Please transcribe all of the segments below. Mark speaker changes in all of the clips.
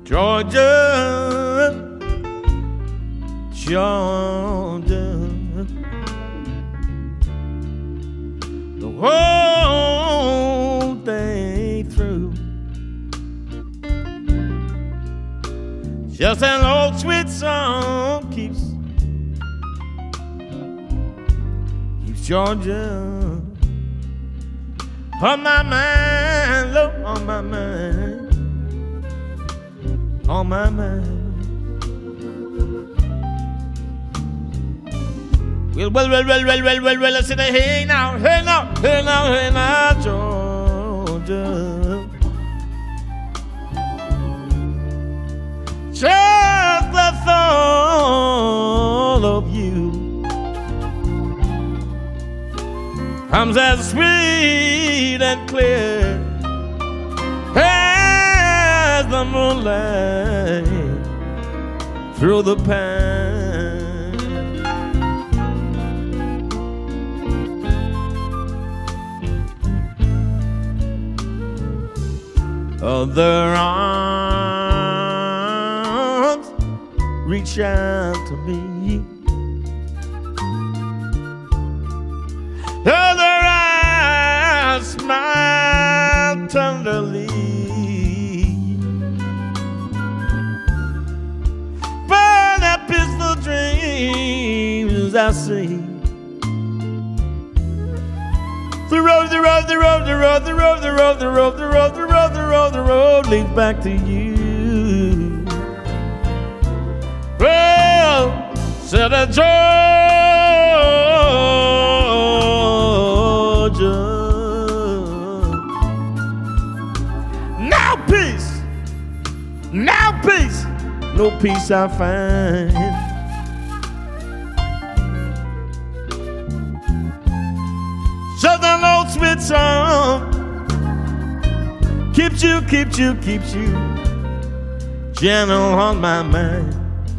Speaker 1: Georgia, Georgia, the whole day through. Just an old sweet song keeps Georgia on my mind, Lord, on my mind, on my mind. Well, I said, hey now, Georgia. Just the thought of you comes as sweet and clear as the moonlight through the pine. Other arms reach out to me. Other eyes smile tenderly. But that peaceful dreams I see. The road leads back to you. Well, said a Georgia. Now peace, no peace I find. Just an old sweet song keeps you gentle on my mind.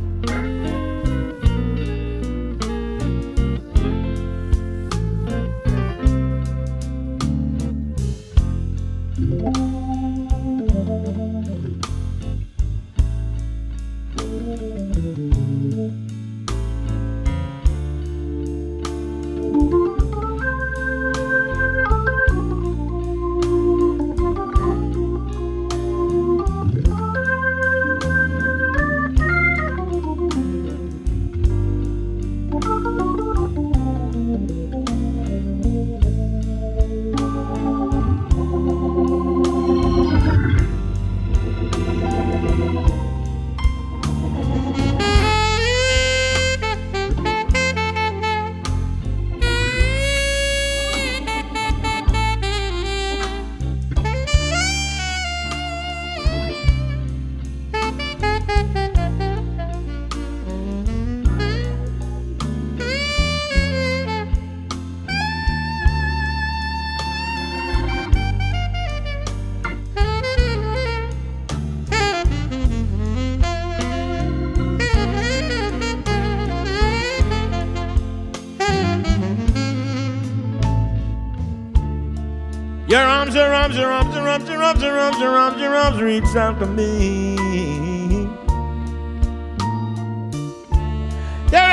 Speaker 1: Your arms reach out to me. Your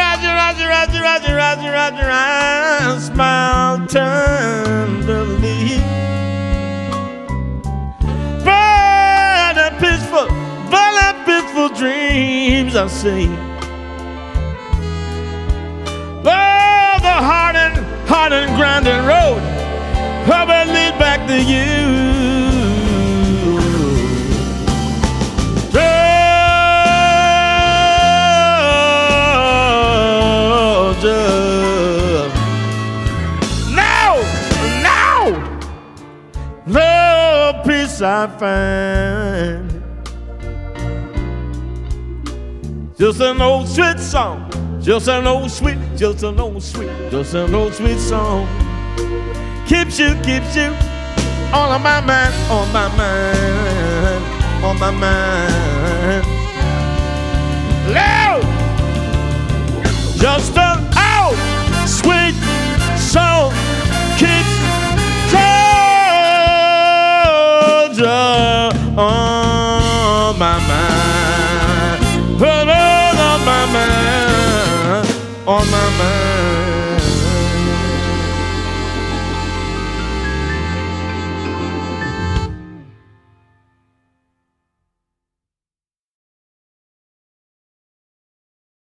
Speaker 1: eyes smile tenderly. But a peaceful dreams I see. Oh, the hard and grinding road, I will lead back to you. Georgia. Now, the peace I find. Just an old sweet song, just an old sweet song. Keeps you on my mind, on my mind. Loud, just an old sweet song keeps Georgia on on my mind. The Lord on my mind. On my mind.